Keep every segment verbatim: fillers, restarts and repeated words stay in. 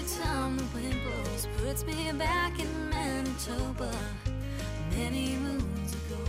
time the wind blows puts me back in Manitoba many moons ago.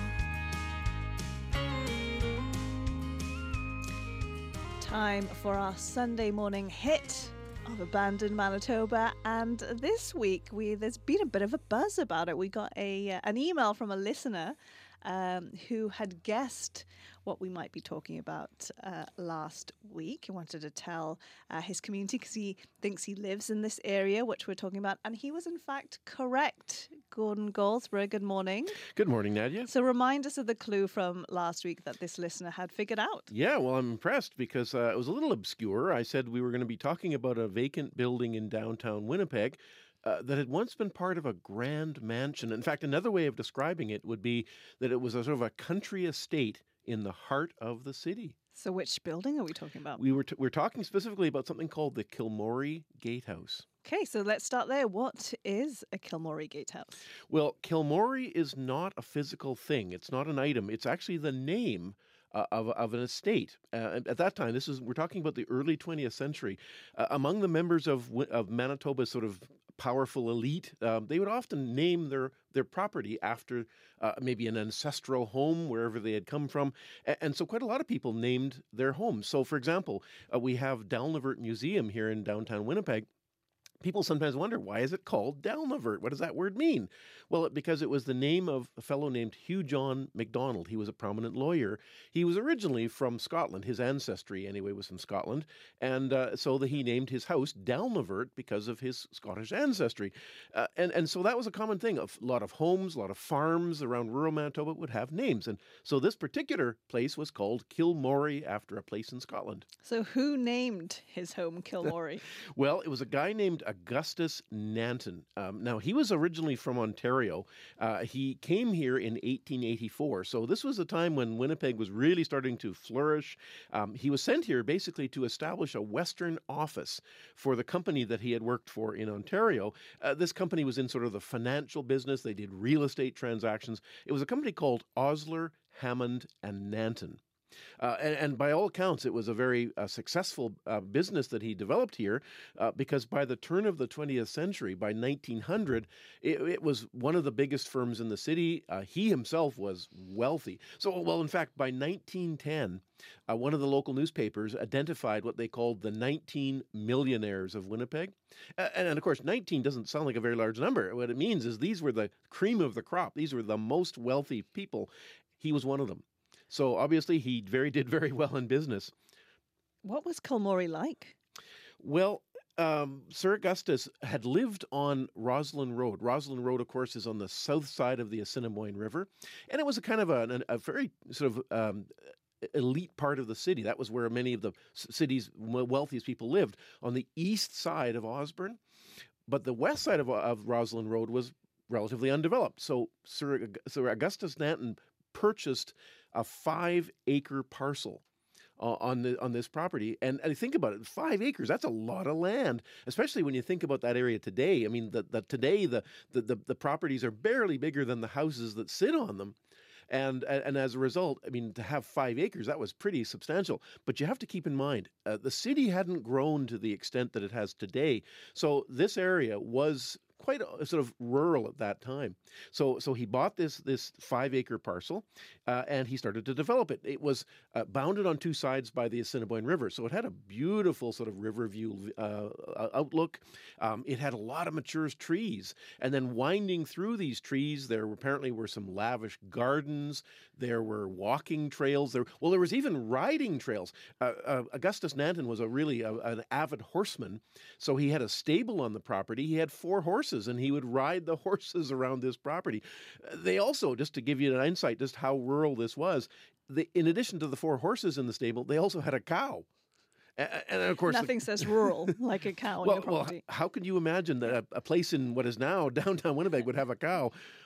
Time for our Sunday morning hit of Abandoned Manitoba, and this week we there's been a bit of a buzz about it. We got a uh, an email from a listener um, who had guessed what we might be talking about uh, last week. He wanted to tell uh, his community because he thinks he lives in this area, which we're talking about, and he was in fact correct. Gordon Goldsborough, good morning. Good morning, Nadia. So remind us of the clue from last week that this listener had figured out. Yeah, well, I'm impressed because uh, it was a little obscure. I said we were going to be talking about a vacant building in downtown Winnipeg uh, that had once been part of a grand mansion. In fact, another way of describing it would be that it was a sort of a country estate in the heart of the city. So which building are we talking about? We were t- we're talking specifically about something called the Kilmorey Gatehouse. Okay, so let's start there. What is a Kilmorey Gatehouse? Well, Kilmorey is not a physical thing. It's not an item. It's actually the name uh, of, of an estate. Uh, at that time, this is we're talking about the early twentieth century. Uh, among the members of of Manitoba's sort of powerful elite, um, they would often name their their property after uh, maybe an ancestral home wherever they had come from, and, and so quite a lot of people named their homes. So, for example, uh, we have Dalnavert Museum here in downtown Winnipeg. People sometimes wonder, why is it called Dalnavert? What does that word mean? Well, because it was the name of a fellow named Hugh John MacDonald. He was a prominent lawyer. He was originally from Scotland. His ancestry, anyway, was from Scotland. And uh, so the, he named his house Dalnavert because of his Scottish ancestry. Uh, and, and so that was a common thing. A lot of homes, a lot of farms around rural Manitoba would have names. And so this particular place was called Kilmorey after a place in Scotland. So who named his home Kilmorey? Well, it was a guy named Augustus Nanton. Um, now, he was originally from Ontario. Uh, he came here in eighteen eighty-four. So this was a time when Winnipeg was really starting to flourish. Um, he was sent here basically to establish a Western office for the company that he had worked for in Ontario. Uh, this company was in sort of the financial business. They did real estate transactions. It was a company called Osler, Hammond and Nanton. Uh, and, and by all accounts, it was a very uh, successful uh, business that he developed here uh, because by the turn of the twentieth century, by nineteen hundred, it, it was one of the biggest firms in the city. Uh, he himself was wealthy. So, well, in fact, by nineteen ten, uh, one of the local newspapers identified what they called the nineteen millionaires of Winnipeg. Uh, and, and, of course, nineteen doesn't sound like a very large number. What it means is these were the cream of the crop. These were the most wealthy people. He was one of them. So obviously he very did very well in business. What was Kilmorey like? Well, um, Sir Augustus had lived on Roslyn Road. Roslyn Road, of course, is on the south side of the Assiniboine River. And it was a kind of a, a very sort of um, elite part of the city. That was where many of the city's wealthiest people lived, on the east side of Osborne. But the west side of, of Roslyn Road was relatively undeveloped. So Sir, Sir Augustus Nanton purchased a five-acre parcel uh, on the on this property. And, and think about it, five acres, that's a lot of land, especially when you think about that area today. I mean, the, the, today the, the, the, the properties are barely bigger than the houses that sit on them. And, and as a result, I mean, to have five acres, that was pretty substantial. But you have to keep in mind, uh, the city hadn't grown to the extent that it has today. So this area was quite a, sort of rural at that time. So so he bought this this five-acre parcel, uh, and he started to develop it. It was uh, bounded on two sides by the Assiniboine River, so it had a beautiful sort of river view uh, outlook. Um, it had a lot of mature trees, and then winding through these trees, there apparently were some lavish gardens. There were walking trails. There, well, there was even riding trails. Uh, uh, Augustus Nanton was a really a, an avid horseman, so he had a stable on the property. He had four horses, and he would ride the horses around this property. They also, just to give you an insight just how rural this was, they, in addition to the four horses in the stable, they also had a cow. And, and of course, nothing the, says rural like a cow on well, your property. Well, how can you imagine that a, a place in what is now downtown Winnipeg would have a cow?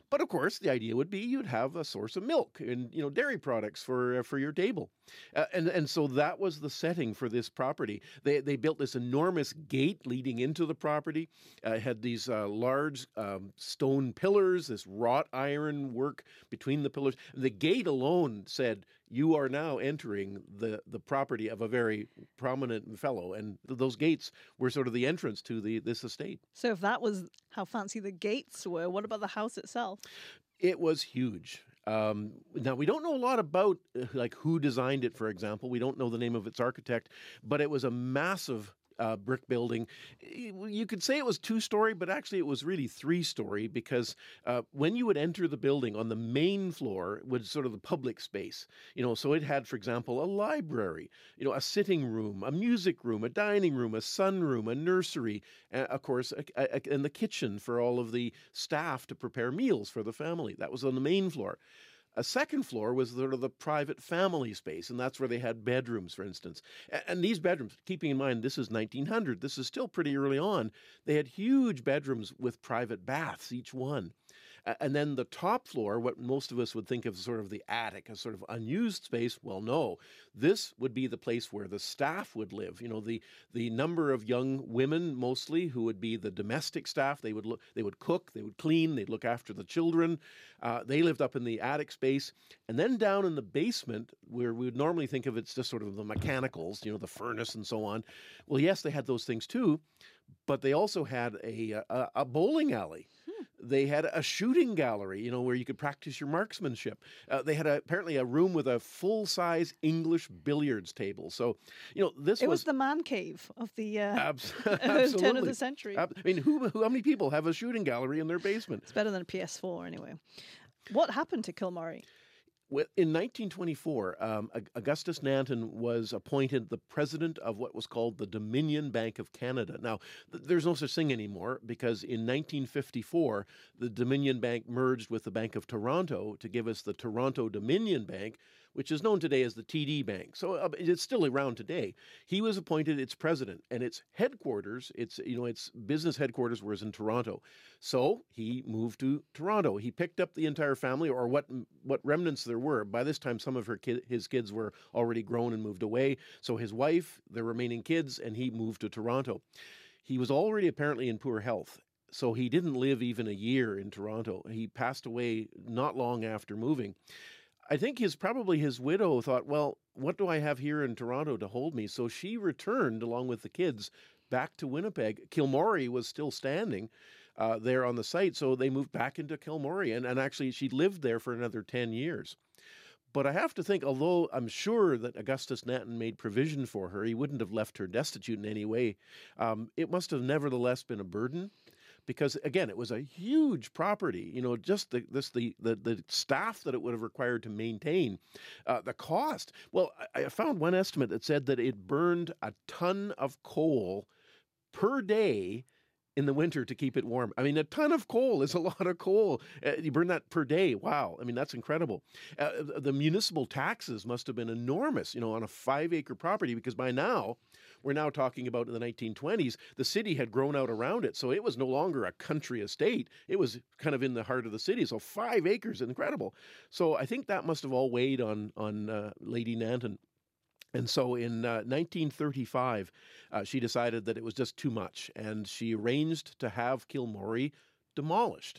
But of course, the idea would be you'd have a source of milk and you know dairy products for uh, for your table, uh, and and so that was the setting for this property. They they built this enormous gate leading into the property. Uh, had these uh, large um, stone pillars, this wrought iron work between the pillars. The gate alone said, "You are now entering the the property of a very prominent fellow," and th- those gates were sort of the entrance to the this estate. So if that was how fancy the gates were, what about the house itself? It was huge. Um, now we don't know a lot about uh, like who designed it. For example, we don't know the name of its architect, but it was a massive uh, brick building. You could say it was two-story, but actually it was really three-story because uh, when you would enter the building on the main floor was sort of the public space. You know, so it had, for example, a library, you know, a sitting room, a music room, a dining room, a sunroom, a nursery, and of course, a, a, and the kitchen for all of the staff to prepare meals for the family. That was on the main floor. A second floor was sort of the private family space, and that's where they had bedrooms, for instance. And these bedrooms, keeping in mind this is nineteen hundred, this is still pretty early on, they had huge bedrooms with private baths, each one. And then the top floor, what most of us would think of as sort of the attic, a sort of unused space, well, no. This would be the place where the staff would live. You know, the the number of young women, mostly, who would be the domestic staff. They would look, they would cook, they would clean, they'd look after the children. Uh, they lived up in the attic space. And then down in the basement, where we would normally think of it's just sort of the mechanicals, you know, the furnace and so on. Well, yes, they had those things too, but they also had a a, a bowling alley. They had a shooting gallery, you know, where you could practice your marksmanship. Uh, they had a, apparently a room with a full-size English billiards table. So, you know, this It was, was the man cave of the uh, abs- turn of absolutely. the century. Ab- I mean, who, who, how many people have a shooting gallery in their basement? It's better than a P S four anyway. What happened to Kilmorey? Well, in nineteen twenty-four, um, Augustus Nanton was appointed the president of what was called the Dominion Bank of Canada. Now, th- there's no such thing anymore because in nineteen fifty-four, the Dominion Bank merged with the Bank of Toronto to give us the Toronto Dominion Bank, which is known today as the T D Bank. So uh, it's still around today. He was appointed its president, and its headquarters, its you know its business headquarters was in Toronto. So he moved to Toronto. He picked up the entire family, or what what remnants there were. By this time, some of her kid, his kids were already grown and moved away. So his wife, the remaining kids, and he moved to Toronto. He was already apparently in poor health. So he didn't live even a year in Toronto. He passed away not long after moving. I think his probably his widow thought, well, what do I have here in Toronto to hold me? So she returned along with the kids back to Winnipeg. Kilmorey was still standing uh, there on the site, so they moved back into Kilmorey, and, and actually she lived there for another ten years. But I have to think, although I'm sure that Augustus Nanton made provision for her, he wouldn't have left her destitute in any way. Um, it must have nevertheless been a burden. Because again, it was a huge property. You know, just the this the the, the staff that it would have required to maintain, uh, the cost. Well, I, I found one estimate that said that it burned a ton of coal per day in the winter to keep it warm. I mean, a ton of coal is a lot of coal. Uh, you burn that per day. Wow. I mean, that's incredible. Uh, the municipal taxes must have been enormous, you know, on a five-acre property, because by now, we're now talking about in the nineteen twenties, the city had grown out around it. So it was no longer a country estate. It was kind of in the heart of the city. So five acres, incredible. So I think that must have all weighed on, on uh, Lady Nanton. And so in uh, nineteen thirty-five, uh, she decided that it was just too much, and she arranged to have Kilmorey demolished.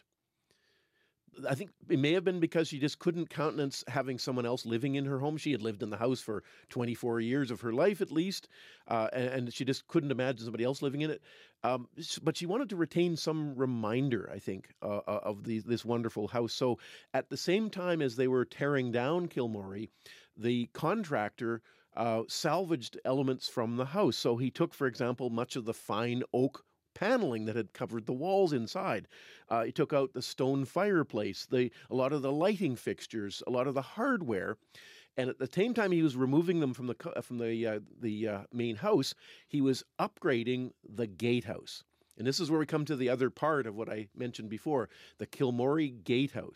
I think it may have been because she just couldn't countenance having someone else living in her home. She had lived in the house for twenty-four years of her life at least, uh, and, and she just couldn't imagine somebody else living in it. Um, but she wanted to retain some reminder, I think, uh, of the, this wonderful house. So at the same time as they were tearing down Kilmorey, the contractor uh, salvaged elements from the house. So he took, for example, much of the fine oak paneling that had covered the walls inside. Uh, he took out the stone fireplace, the a lot of the lighting fixtures, a lot of the hardware, and at the same time he was removing them from the from the uh, the uh, main house, he was upgrading the gatehouse. And this is where we come to the other part of what I mentioned before, the Kilmorey Gatehouse.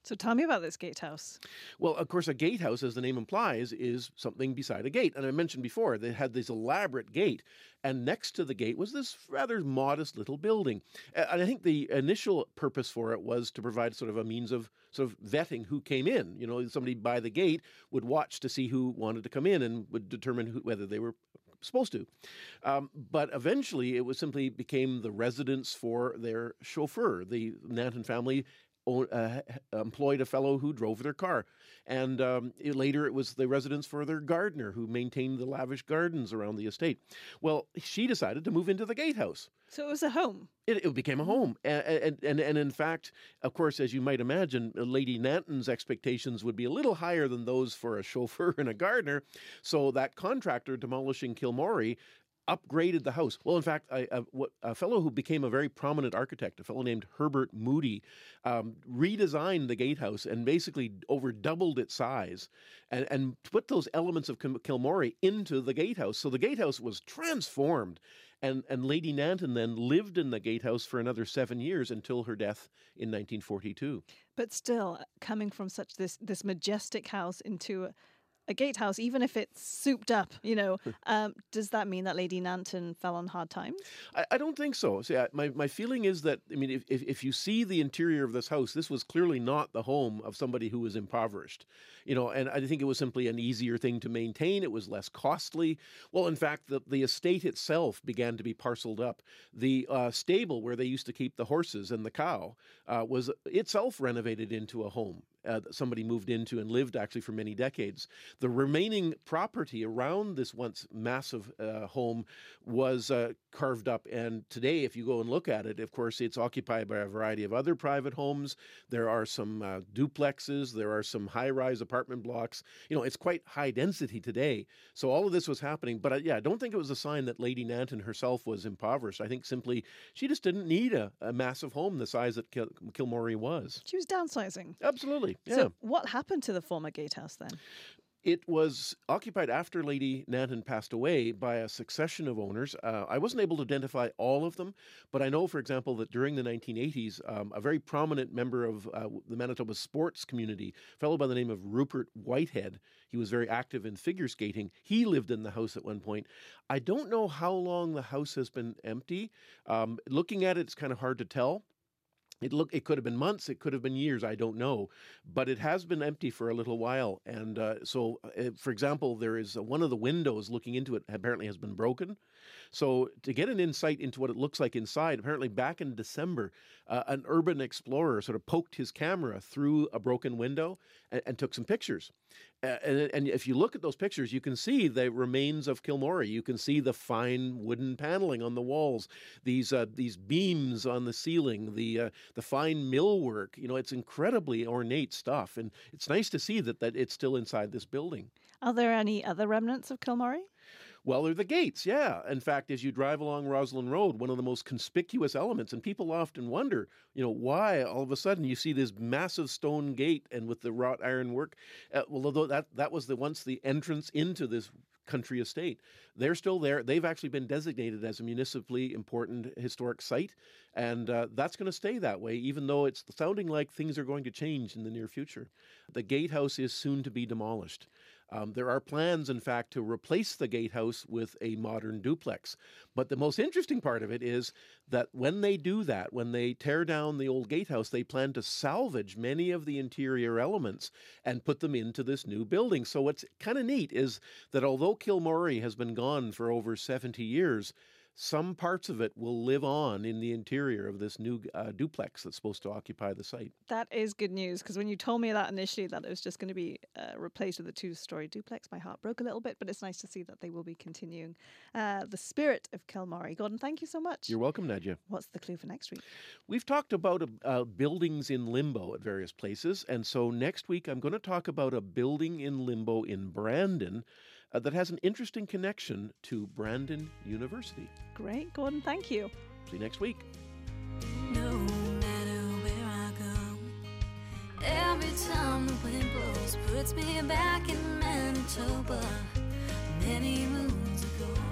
So tell me about this gatehouse. Well, of course, a gatehouse, as the name implies, is something beside a gate. And I mentioned before, they had this elaborate gate, and next to the gate was this rather modest little building. And I think the initial purpose for it was to provide sort of a means of sort of vetting who came in. You know, somebody by the gate would watch to see who wanted to come in and would determine who, whether they were supposed to. Um, but eventually, it was simply became the residence for their chauffeur. The Nanton family Uh, employed a fellow who drove their car. And um, it, later it was the residence for their gardener who maintained the lavish gardens around the estate. Well, she decided to move into the gatehouse. So it was a home. It, it became a home. And, and, and, and in fact, of course, as you might imagine, Lady Nanton's expectations would be a little higher than those for a chauffeur and a gardener. So that contractor demolishing Kilmorey upgraded the house. Well, in fact, I, a, a fellow who became a very prominent architect, a fellow named Herbert Moody, um, redesigned the gatehouse and basically over doubled its size and, and put those elements of Kilmorey into the gatehouse. So the gatehouse was transformed. And, and Lady Nanton then lived in the gatehouse for another seven years until her death in nineteen forty-two. But still, coming from such this, this majestic house into a A gatehouse, even if it's souped up, you know, um, does that mean that Lady Nanton fell on hard times? I, I don't think so. See, I, my, my feeling is that, I mean, if, if, if you see the interior of this house, this was clearly not the home of somebody who was impoverished, you know, and I think it was simply an easier thing to maintain. It was less costly. Well, in fact, the, the estate itself began to be parceled up. The uh, stable where they used to keep the horses and the cow uh, was itself renovated into a home. Uh, that somebody moved into and lived actually for many decades. The remaining property around this once massive uh, home was uh, carved up. And today, if you go and look at it, of course, it's occupied by a variety of other private homes. There are some uh, duplexes. There are some high-rise apartment blocks. You know, it's quite high density today. So all of this was happening. But uh, yeah, I don't think it was a sign that Lady Nanton herself was impoverished. I think simply she just didn't need a, a massive home the size that Kil- Kilmorey was. She was downsizing. Absolutely. Yeah. So what happened to the former gatehouse then? It was occupied after Lady Nanton passed away by a succession of owners. Uh, I wasn't able to identify all of them, but I know, for example, that during the nineteen eighties, um, a very prominent member of uh, the Manitoba sports community, a fellow by the name of Rupert Whitehead, he was very active in figure skating. He lived in the house at one point. I don't know how long the house has been empty. Um, looking at it, it's kind of hard to tell. It look it could have been months, it could have been years, I don't know, but it has been empty for a little while. And uh, so, uh, for example, there is uh, one of the windows looking into it apparently has been broken. So to get an insight into what it looks like inside, apparently back in December, uh, an urban explorer sort of poked his camera through a broken window and, and took some pictures. Uh, and, and if you look at those pictures, you can see the remains of Kilmorey. You can see the fine wooden paneling on the walls, these uh, these beams on the ceiling, the uh, the fine millwork. You know, it's incredibly ornate stuff, and it's nice to see that that it's still inside this building. Are there any other remnants of Kilmorey? Well, they're the gates, yeah. In fact, as you drive along Roslyn Road, one of the most conspicuous elements, and people often wonder, you know, why all of a sudden you see this massive stone gate and with the wrought iron work. Uh, well, although that, that was the once the entrance into this country estate. They're still there. They've actually been designated as a municipally important historic site, and uh, that's going to stay that way, even though it's sounding like things are going to change in the near future. The gatehouse is soon to be demolished. Um, there are plans, in fact, to replace the gatehouse with a modern duplex. But the most interesting part of it is that when they do that, when they tear down the old gatehouse, they plan to salvage many of the interior elements and put them into this new building. So what's kind of neat is that although Kilmorey has been gone for over seventy years, some parts of it will live on in the interior of this new uh, duplex that's supposed to occupy the site. That is good news, because when you told me that initially, that it was just going to be uh, replaced with a two-story duplex, my heart broke a little bit, but it's nice to see that they will be continuing uh, the spirit of Kilmorey. Gordon, thank you so much. You're welcome, Nadia. What's the clue for next week? We've talked about uh, buildings in limbo at various places, and so next week I'm going to talk about a building in limbo in Brandon Uh, that has an interesting connection to Brandon University. Great, Gordon, thank you. See you next week. No matter where I go, every time the wind blows puts me back in Manitoba. Many moons ago.